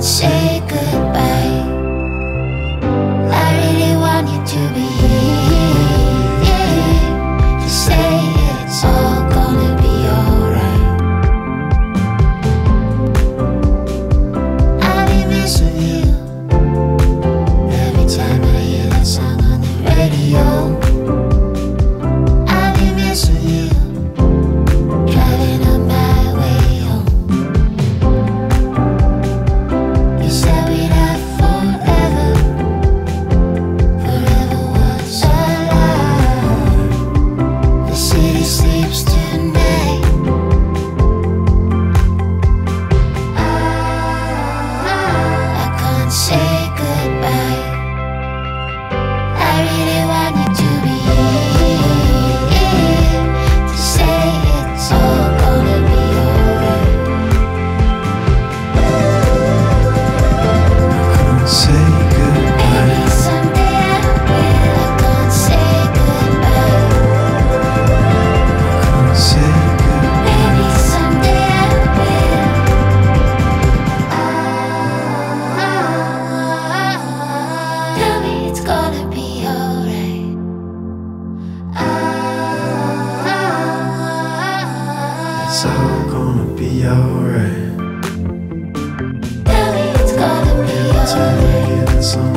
say goodbye. I really want you to be here to say it's all gonna be alright. I'll be missing you every time I hear that song on the radio. I'll be missing you driving on my way home. You said we'd have forever, forever was a lie. The city sleeps tonight. I can't say goodbye. I really want you to be here to say it's all gonna be alright. Say goodbye. Maybe someday I will. I can't say goodbye. Say goodbye. Maybe someday I will. Tell me it's gonna be alright. It's all gonna be alright. Tell me it's gonna be Time I alright. hear that song